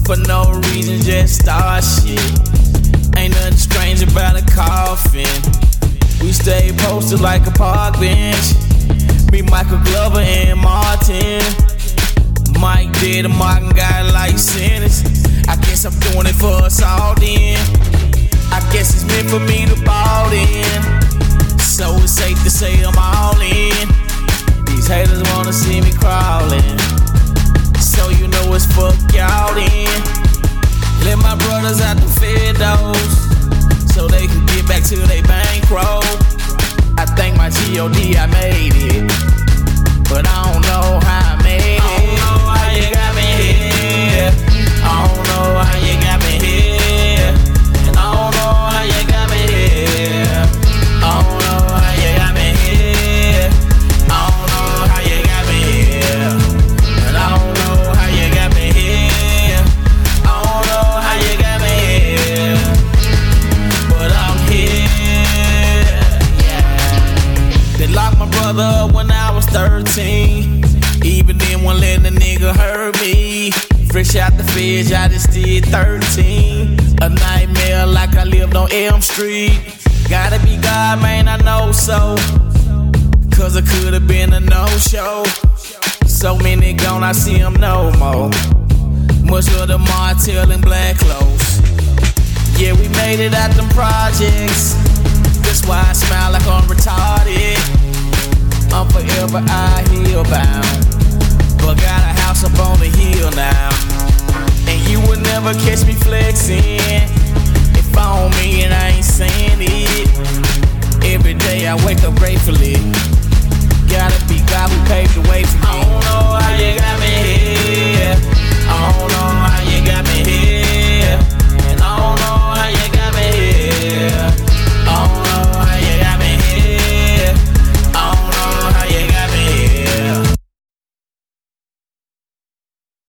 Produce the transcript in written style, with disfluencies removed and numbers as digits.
for no reason, just start shit. Ain't nothing strange about a coffin. We stay posted like a park bench. Me, Michael Glover, and Martin. Mike did a Martin got like sentence. I guess I'm doing it for us all then. I guess it's meant for me to ball in. So it's safe to say I'm all in. These haters wanna see me crawling. So you know it's fuck y'all then. Let my brothers out the fed doors, so they can get back to they bankroll. I thank my G.O.D. I made it, but I don't know how I made it. I don't know how you got me here. I don't know how you got me here. And I don't know how you got me here. I don't know how you got me here. I don't know how you got me here. And I don't know how you got me here. I don't know how you got me here. But I'm here, yeah. They locked my brother up when I was 13. Even then, one let the nigga hurt me. Fresh out the feds, I just did 13. A nightmare like I lived on Elm Street. Gotta be God, man, I know so. Cause it could've been a no-show. So many gone, I see them no more. Much of the Martell and Black clothes. Yeah, we made it out them projects. That's why I smile like I'm retarded. I'm forever out here bound, but got a house up on the hill now. And you would never catch me flexing if I don't mean I ain't saying it. Every day I wake up gratefully. Gotta be God who paved the way for